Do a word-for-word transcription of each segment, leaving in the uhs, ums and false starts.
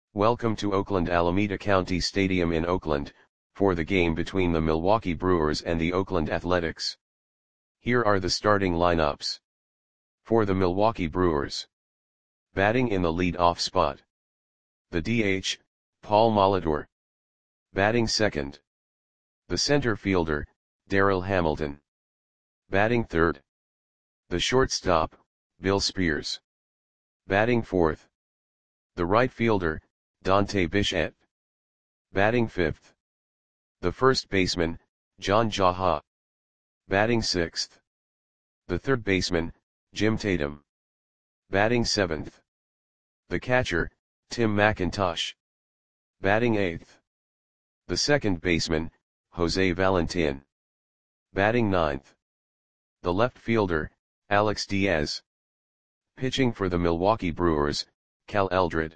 Welcome to Oakland Alameda County Stadium in Oakland, for the game between the Milwaukee Brewers and the Oakland Athletics. Here are the starting lineups. For the Milwaukee Brewers. Batting in the lead-off spot. The D H, Paul Molitor. Batting second. The center fielder, Darryl Hamilton. Batting third. The shortstop, Bill Spears. Batting fourth. The right fielder, Dante Bichette. Batting fifth. The first baseman, John Jaha. Batting sixth. The third baseman, Jim Tatum. Batting seventh. The catcher, Tim McIntosh. Batting eighth. The second baseman, Jose Valentin. Batting ninth. The left fielder, Alex Diaz. Pitching for the Milwaukee Brewers, Cal Eldred.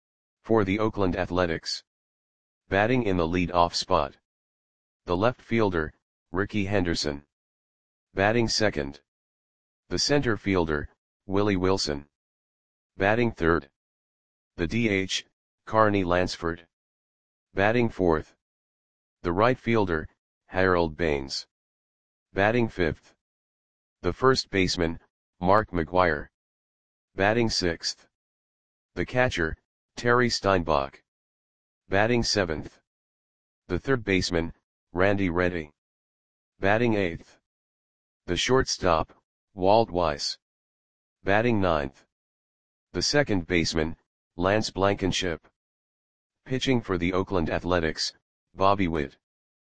For the Oakland Athletics. Batting in the lead-off spot. The left fielder, Rickey Henderson. Batting second. The center fielder, Willie Wilson. Batting third. The D H, Carney Lansford. Batting fourth. The right fielder, Harold Baines. Batting fifth. The first baseman, Mark McGwire. Batting sixth. The catcher, Terry Steinbach. Batting seventh. The third baseman, Randy Reddy. Batting eighth. The shortstop, Walt Weiss. Batting ninth. The second baseman, Lance Blankenship. Pitching for the Oakland Athletics, Bobby Witt.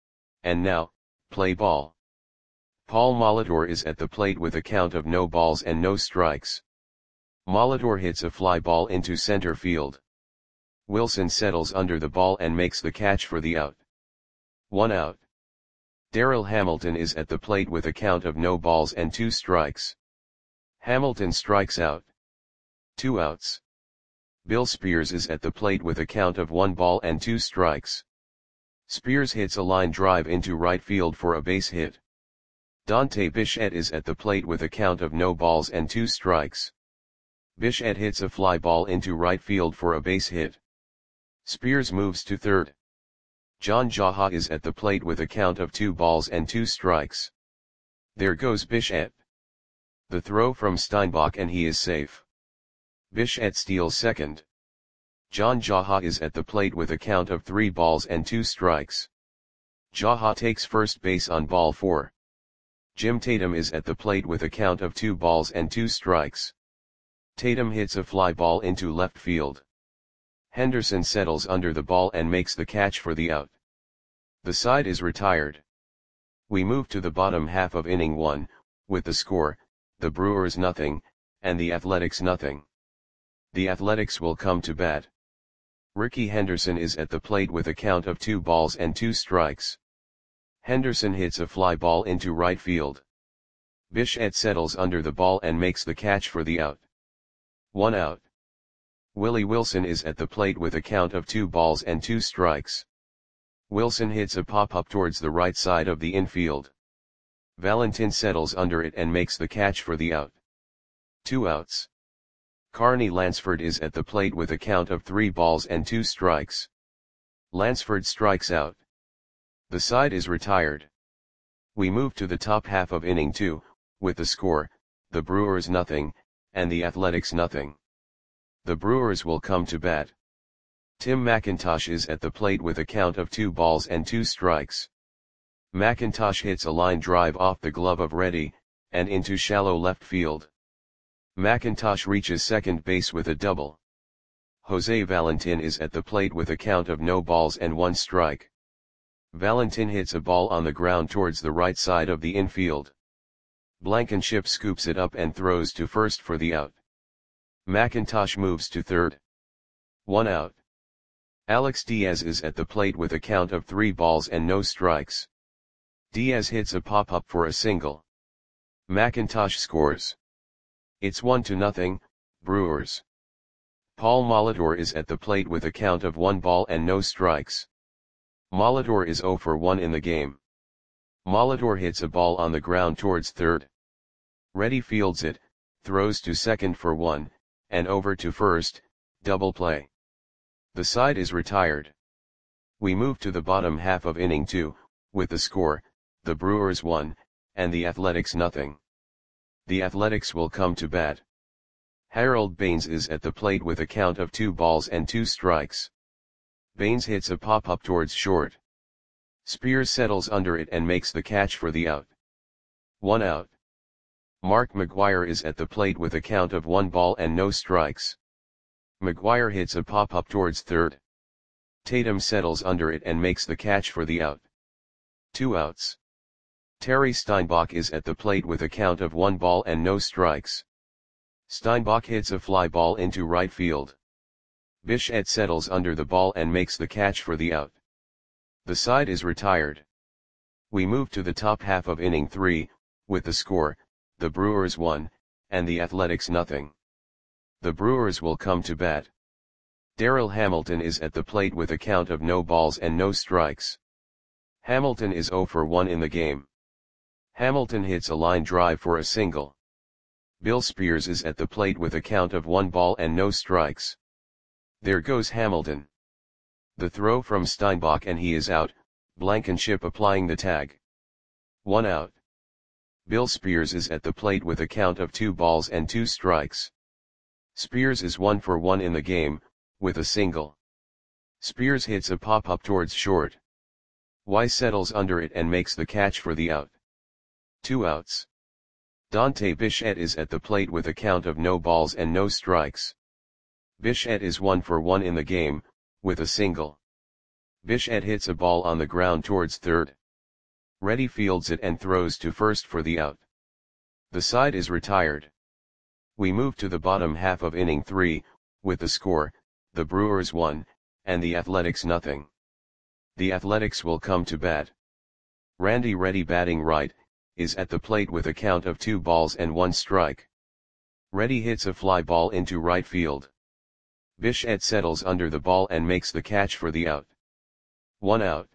And now, play ball. Paul Molitor is at the plate with a count of no balls and no strikes. Molitor hits a fly ball into center field. Wilson settles under the ball and makes the catch for the out. One out. Darryl Hamilton is at the plate with a count of no balls and two strikes. Hamilton strikes out. Two outs. Bill Spears is at the plate with a count of one ball and two strikes. Spears hits a line drive into right field for a base hit. Dante Bichette is at the plate with a count of no balls and two strikes. Bichette hits a fly ball into right field for a base hit. Spears moves to third. John Jaha is at the plate with a count of two balls and two strikes. There goes Bichette. The throw from Steinbach and he is safe. Bichette steals second. John Jaha is at the plate with a count of three balls and two strikes. Jaha takes first base on ball four. Jim Tatum is at the plate with a count of two balls and two strikes. Tatum hits a fly ball into left field. Henderson settles under the ball and makes the catch for the out. The side is retired. We move to the bottom half of inning one, with the score, the Brewers nothing, and the Athletics nothing. The Athletics will come to bat. Rickey Henderson is at the plate with a count of two balls and two strikes. Henderson hits a fly ball into right field. Bichette settles under the ball and makes the catch for the out. One out. Willie Wilson is at the plate with a count of two balls and two strikes. Wilson hits a pop-up towards the right side of the infield. Valentin settles under it and makes the catch for the out. Two outs. Carney Lansford is at the plate with a count of three balls and two strikes. Lansford strikes out. The side is retired. We move to the top half of inning two, with the score, the Brewers nothing, and the Athletics nothing. The Brewers will come to bat. Tim McIntosh is at the plate with a count of two balls and two strikes. McIntosh hits a line drive off the glove of Reddy, and into shallow left field. McIntosh reaches second base with a double. Jose Valentin is at the plate with a count of no balls and one strike. Valentin hits a ball on the ground towards the right side of the infield. Blankenship scoops it up and throws to first for the out. McIntosh moves to third. One out. Alex Diaz is at the plate with a count of three balls and no strikes. Diaz hits a pop-up for a single. McIntosh scores. It's one to nothing, Brewers. Paul Molitor is at the plate with a count of one ball and no strikes. Molitor is zero for one in the game. Molitor hits a ball on the ground towards third. Reddy fields it, throws to second for one, and over to first, double play. The side is retired. We move to the bottom half of inning two, with the score, the Brewers one, and the Athletics nothing. The Athletics will come to bat. Harold Baines is at the plate with a count of two balls and two strikes. Baines hits a pop-up towards short. Spears settles under it and makes the catch for the out. One out. Mark McGwire is at the plate with a count of one ball and no strikes. McGwire hits a pop-up towards third. Tatum settles under it and makes the catch for the out. Two outs. Terry Steinbach is at the plate with a count of one ball and no strikes. Steinbach hits a fly ball into right field. Bichette settles under the ball and makes the catch for the out. The side is retired. We move to the top half of inning three, with the score, the Brewers one, and the Athletics nothing. The Brewers will come to bat. Darryl Hamilton is at the plate with a count of no balls and no strikes. Hamilton is oh for one in the game. Hamilton hits a line drive for a single. Bill Spears is at the plate with a count of one ball and no strikes. There goes Hamilton. The throw from Steinbach and he is out, Blankenship applying the tag. One out. Bill Spears is at the plate with a count of two balls and two strikes. Spears is one for one in the game, with a single. Spears hits a pop-up towards short. Weiss settles under it and makes the catch for the out. Two outs. Dante Bichette is at the plate with a count of no balls and no strikes. Bichette is one for one in the game, with a single. Bichette hits a ball on the ground towards third. Reddy fields it and throws to first for the out. The side is retired. We move to the bottom half of inning three, with the score, the Brewers one, and the Athletics nothing. The Athletics will come to bat. Randy Reddy batting right, is at the plate with a count of two balls and one strike. Reddy hits a fly ball into right field. Bichette settles under the ball and makes the catch for the out. One out.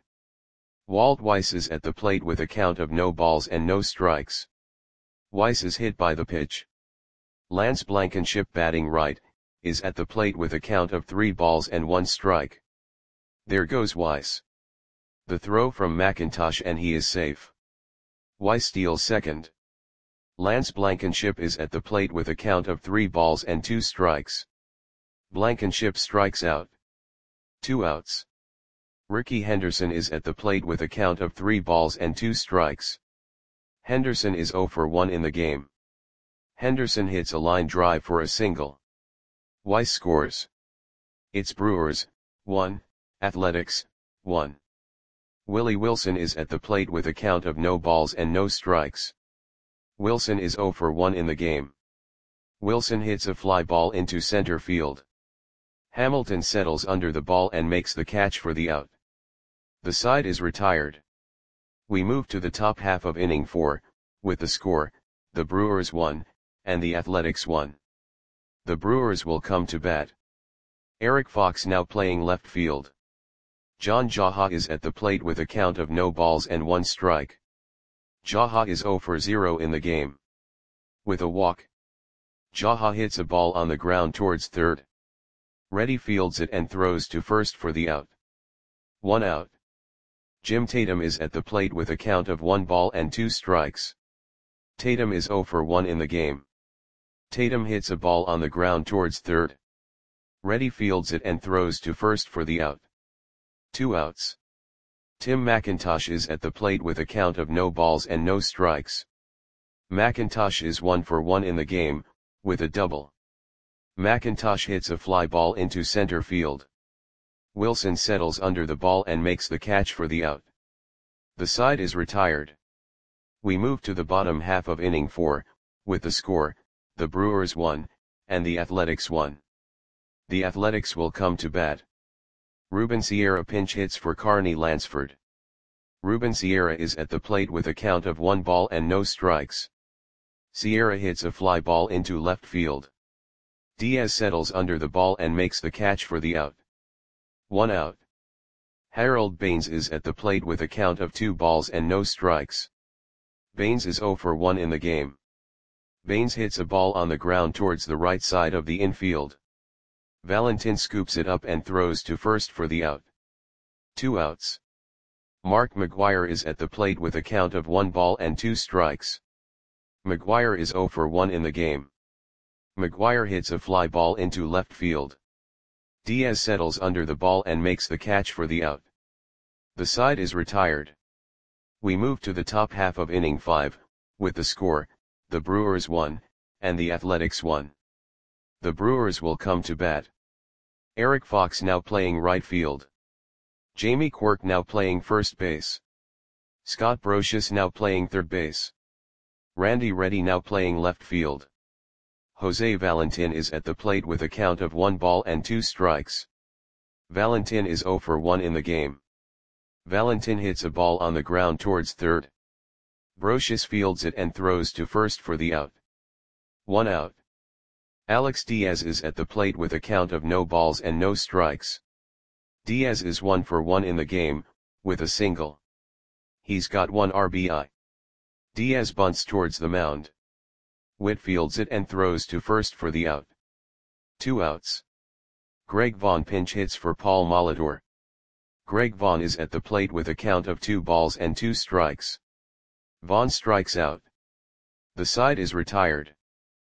Walt Weiss is at the plate with a count of no balls and no strikes. Weiss is hit by the pitch. Lance Blankenship batting right, is at the plate with a count of three balls and one strike. There goes Weiss. The throw from McIntosh and he is safe. Weiss steals second. Lance Blankenship is at the plate with a count of three balls and two strikes. Blankenship strikes out. Two outs. Ricky Henderson is at the plate with a count of three balls and two strikes. Henderson is oh for one in the game. Henderson hits a line drive for a single. Weiss scores. It's Brewers, one, Athletics, one. Willie Wilson is at the plate with a count of no balls and no strikes. Wilson is oh for one in the game. Wilson hits a fly ball into center field. Hamilton settles under the ball and makes the catch for the out. The side is retired. We move to the top half of inning four, with the score, the Brewers one, and the Athletics one. The Brewers will come to bat. Eric Fox now playing left field. John Jaha is at the plate with a count of no balls and one strike. Jaha is oh for zero in the game. With a walk. Jaha hits a ball on the ground towards third. Reddy fields it and throws to first for the out. One out. Jim Tatum is at the plate with a count of one ball and two strikes. Tatum is oh for one in the game. Tatum hits a ball on the ground towards third. Reddy fields it and throws to first for the out. Two outs. Tim McIntosh is at the plate with a count of no balls and no strikes. McIntosh is one for one in the game, with a double. McIntosh hits a fly ball into center field. Wilson settles under the ball and makes the catch for the out. The side is retired. We move to the bottom half of inning four, with the score, the Brewers one, and the Athletics one. The Athletics will come to bat. Ruben Sierra pinch hits for Carney Lansford. Ruben Sierra is at the plate with a count of one ball and no strikes. Sierra hits a fly ball into left field. Diaz settles under the ball and makes the catch for the out. One out. Harold Baines is at the plate with a count of two balls and no strikes. Baines is oh for one in the game. Baines hits a ball on the ground towards the right side of the infield. Valentin scoops it up and throws to first for the out. Two outs. Mark McGwire is at the plate with a count of one ball and two strikes. McGwire is zero for one in the game. McGwire hits a fly ball into left field. Diaz settles under the ball and makes the catch for the out. The side is retired. We move to the top half of inning five, with the score, the Brewers one, and the Athletics one. The Brewers will come to bat. Eric Fox now playing right field. Jamie Quirk now playing first base. Scott Brocious now playing third base. Randy Reddy now playing left field. Jose Valentin is at the plate with a count of one ball and two strikes. Valentin is zero for one in the game. Valentin hits a ball on the ground towards third. Brocious fields it and throws to first for the out. One out. Alex Diaz is at the plate with a count of no balls and no strikes. Diaz is one for one in the game, with a single. He's got one R B I. Diaz bunts towards the mound. Witt fields it and throws to first for the out. Two outs. Greg Vaughn pinch hits for Paul Molitor. Greg Vaughn is at the plate with a count of two balls and two strikes. Vaughn strikes out. The side is retired.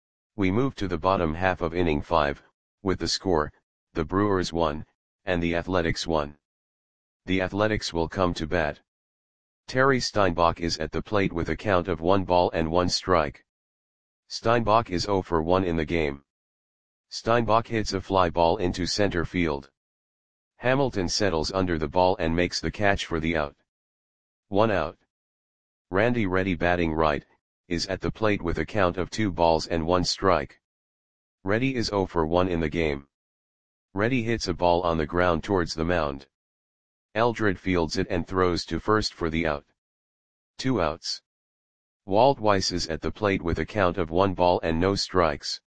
We move to the bottom half of inning five, with the score, the Brewers one, and the Athletics one. The Athletics will come to bat. Terry Steinbach is at the plate with a count of one ball and one strike. Steinbach is zero for one in the game. Steinbach hits a fly ball into center field. Hamilton settles under the ball and makes the catch for the out. One out. Randy Reddy batting right, is at the plate with a count of two balls and one strike. Reddy is zero for one in the game. Reddy hits a ball on the ground towards the mound. Eldred fields it and throws to first for the out. Two outs. Walt Weiss is at the plate with a count of one ball and no strikes.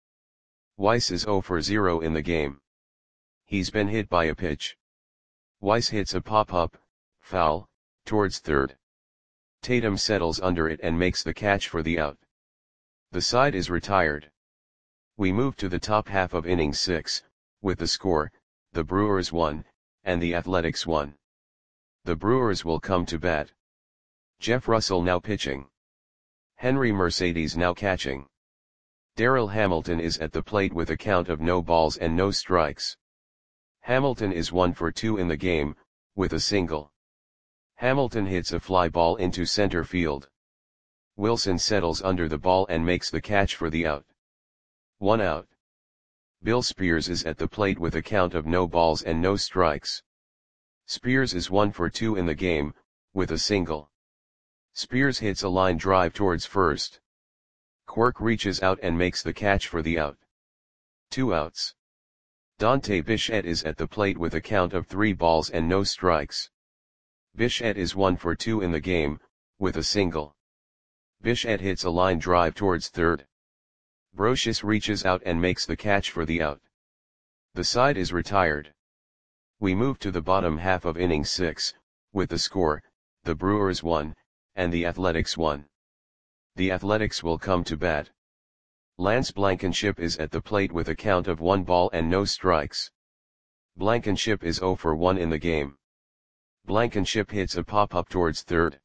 Weiss is zero for zero in the game. He's been hit by a pitch. Weiss hits a pop-up, foul, towards third. Tatum settles under it and makes the catch for the out. The side is retired. We move to the top half of inning six, with the score, the Brewers one, and the Athletics one. The Brewers will come to bat. Jeff Russell now pitching. Henry Mercedes now catching. Darryl Hamilton is at the plate with a count of no balls and no strikes. Hamilton is one for two in the game, with a single. Hamilton hits a fly ball into center field. Wilson settles under the ball and makes the catch for the out. One out. Bill Spears is at the plate with a count of no balls and no strikes. Spears is one for two in the game, with a single. Spears hits a line drive towards first. Quirk reaches out and makes the catch for the out. Two outs. Dante Bichette is at the plate with a count of three balls and no strikes. Bichette is one for two in the game, with a single. Bichette hits a line drive towards third. Brocious reaches out and makes the catch for the out. The side is retired. We move to the bottom half of inning six, with the score, the Brewers one, and the Athletics one. The Athletics will come to bat. Lance Blankenship is at the plate with a count of one ball and no strikes. Blankenship is zero for one in the game. Blankenship hits a pop-up towards third.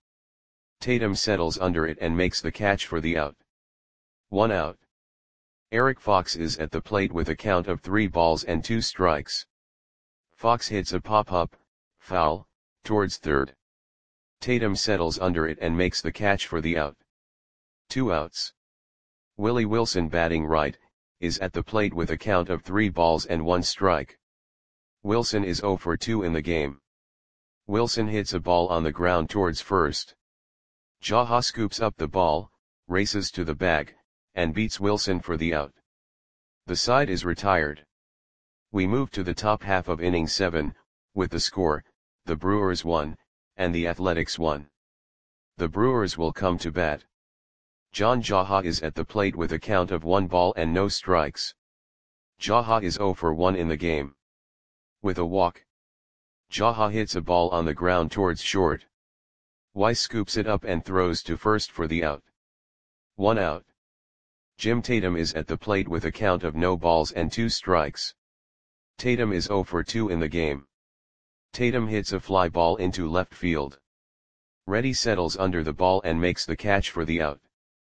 Tatum settles under it and makes the catch for the out. One out. Eric Fox is at the plate with a count of three balls and two strikes. Fox hits a pop-up, foul, towards third. Tatum settles under it and makes the catch for the out. Two outs. Willie Wilson batting right, is at the plate with a count of three balls and one strike. Wilson is zero for two in the game. Wilson hits a ball on the ground towards first. Jaha scoops up the ball, races to the bag, and beats Wilson for the out. The side is retired. We move to the top half of inning seven, with the score, the Brewers one, and the Athletics one. The Brewers will come to bat. John Jaha is at the plate with a count of one ball and no strikes. Jaha is zero for one in the game. With a walk. Jaha hits a ball on the ground towards short. Weiss scoops it up and throws to first for the out. One out. Jim Tatum is at the plate with a count of no balls and two strikes. Tatum is zero for two in the game. Tatum hits a fly ball into left field. Reddy settles under the ball and makes the catch for the out.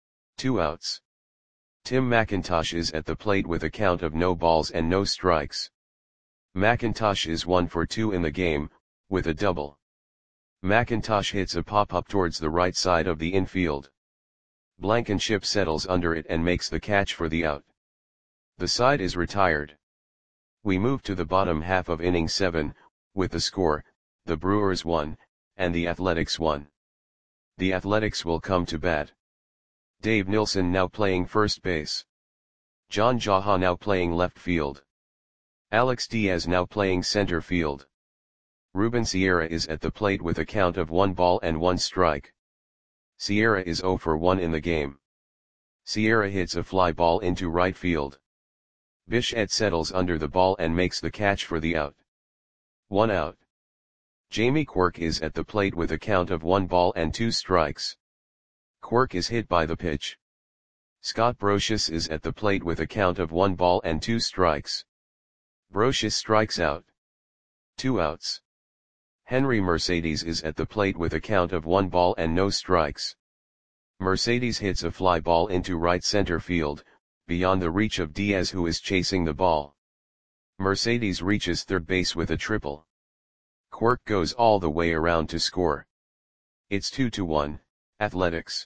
Two outs. Tim McIntosh is at the plate with a count of no balls and no strikes. McIntosh is one for two in the game, with a double. McIntosh hits a pop-up towards the right side of the infield. Blankenship settles under it and makes the catch for the out. The side is retired. We move to the bottom half of inning seven, with the score, the Brewers one, and the Athletics one. The Athletics will come to bat. Dave Nilsson now playing first base. John Jaha now playing left field. Alex Diaz now playing center field. Ruben Sierra is at the plate with a count of one ball and one strike. Sierra is zero for one in the game. Sierra hits a fly ball into right field. Bichette settles under the ball and makes the catch for the out. One out. Jamie Quirk is at the plate with a count of one ball and two strikes. Quirk is hit by the pitch. Scott Brosius is at the plate with a count of one ball and two strikes. Brosius strikes out. Two outs. Henry Mercedes is at the plate with a count of one ball and no strikes. Mercedes hits a fly ball into right center field, beyond the reach of Diaz, who is chasing the ball. Mercedes reaches third base with a triple. Quirk goes all the way around to score. It's two to one, Athletics.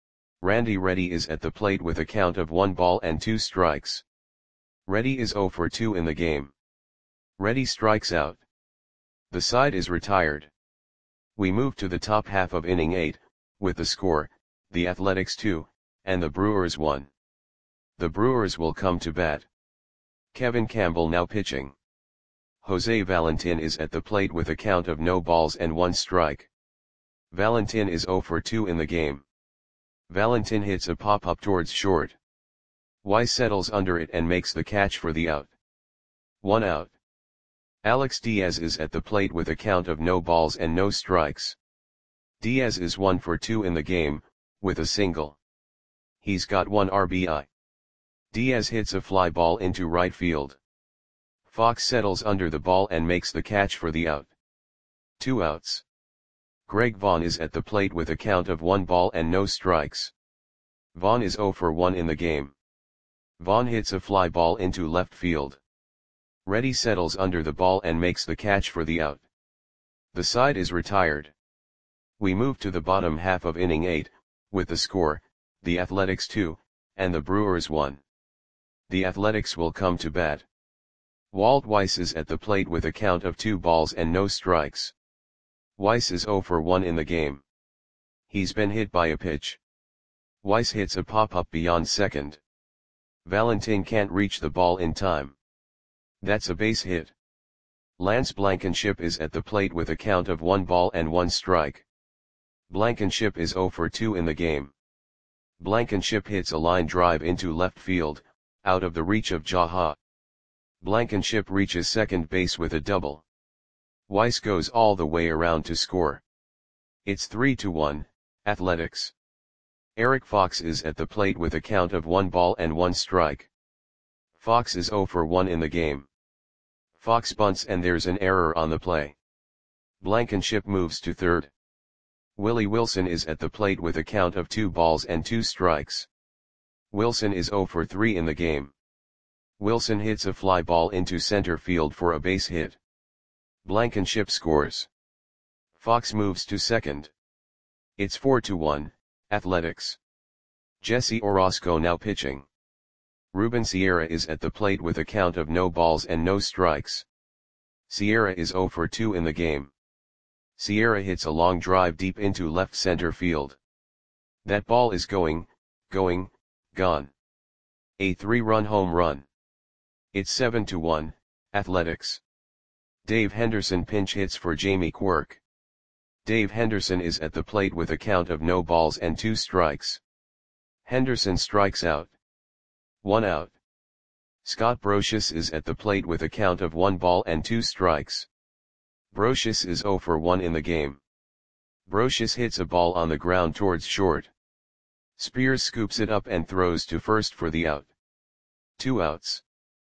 Randy Reddy is at the plate with a count of one ball and two strikes. Reddy is zero for two in the game. Reddy strikes out. The side is retired. We move to the top half of inning eight, with the score, the Athletics two, and the Brewers one. The Brewers will come to bat. Kevin Campbell now pitching. Jose Valentin is at the plate with a count of no balls and one strike. Valentin is zero for two in the game. Valentin hits a pop-up towards short. Weiss settles under it and makes the catch for the out. One out. Alex Diaz is at the plate with a count of no balls and no strikes. Diaz is one for two in the game, with a single. He's got one R B I. Diaz hits a fly ball into right field. Fox settles under the ball and makes the catch for the out. Two outs. Greg Vaughn is at the plate with a count of one ball and no strikes. Vaughn is zero for one in the game. Vaughn hits a fly ball into left field. Reddy settles under the ball and makes the catch for the out. The side is retired. We move to the bottom half of inning eight, with the score, the Athletics two, and the Brewers one. The Athletics will come to bat. Walt Weiss is at the plate with a count of two balls and no strikes. Weiss is zero for one in the game. He's been hit by a pitch. Weiss hits a pop-up beyond second. Valentin can't reach the ball in time. That's a base hit. Lance Blankenship is at the plate with a count of one ball and one strike. Blankenship is zero for two in the game. Blankenship hits a line drive into left field, out of the reach of Jaha. Blankenship reaches second base with a double. Weiss goes all the way around to score. It's three to one, Athletics. Eric Fox is at the plate with a count of one ball and one strike. Fox is zero for one in the game. Fox bunts and there's an error on the play. Blankenship moves to third. Willie Wilson is at the plate with a count of two balls and two strikes. Wilson is zero for three in the game. Wilson hits a fly ball into center field for a base hit. Blankenship scores. Fox moves to second. It's four to one, Athletics. Jesse Orozco now pitching. Ruben Sierra is at the plate with a count of no balls and no strikes. Sierra is zero for two in the game. Sierra hits a long drive deep into left center field. That ball is going, going, gone. A three-run home run. It's seven to one, Athletics. Dave Henderson pinch hits for Jamie Quirk. Dave Henderson is at the plate with a count of no balls and two strikes. Henderson strikes out. One out. Scott Brosius is at the plate with a count of one ball and two strikes. Brosius is zero for one in the game. Brosius hits a ball on the ground towards short. Spears scoops it up and throws to first for the out. Two outs.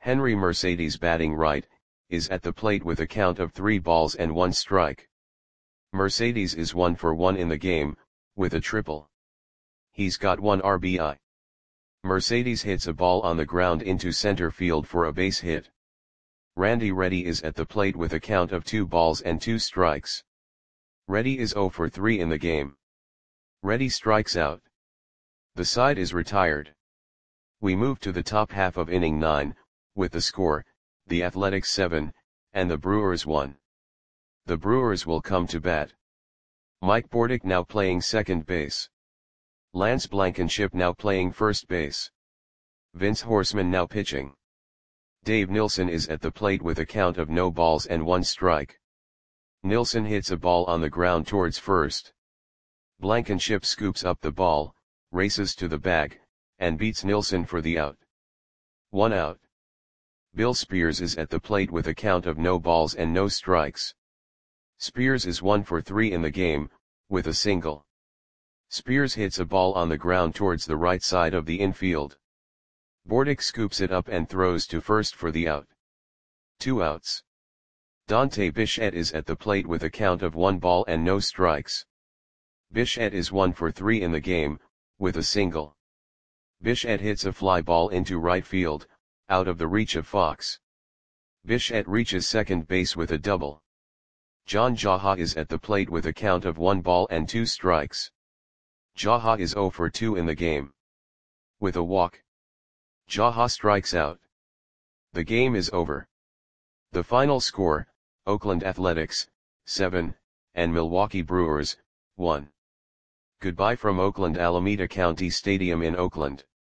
Henry Mercedes batting right, is at the plate with a count of three balls and one strike. Mercedes is one for one in the game, with a triple. He's got one R B I. Mercedes hits a ball on the ground into center field for a base hit. Randy Reddy is at the plate with a count of two balls and two strikes. Reddy is zero for three in the game. Reddy strikes out. The side is retired. We move to the top half of inning nine, with the score, the Athletics seven, and the Brewers one. The Brewers will come to bat. Mike Bordick now playing second base. Lance Blankenship now playing first base. Vince Horseman now pitching. Dave Nilsson is at the plate with a count of no balls and one strike. Nilsson hits a ball on the ground towards first. Blankenship scoops up the ball, races to the bag, and beats Nilsson for the out. One out. Bill Spears is at the plate with a count of no balls and no strikes. Spears is one for three in the game, with a single. Spears hits a ball on the ground towards the right side of the infield. Bordick scoops it up and throws to first for the out. Two outs. Dante Bichette is at the plate with a count of one ball and no strikes. Bichette is one for three in the game, with a single. Bichette hits a fly ball into right field, out of the reach of Fox. Bichette reaches second base with a double. John Jaha is at the plate with a count of one ball and two strikes. Jaha is zero for two in the game. With a walk, Jaha strikes out. The game is over. The final score, Oakland Athletics, seven, and Milwaukee Brewers, one. Goodbye from Oakland Alameda County Stadium in Oakland.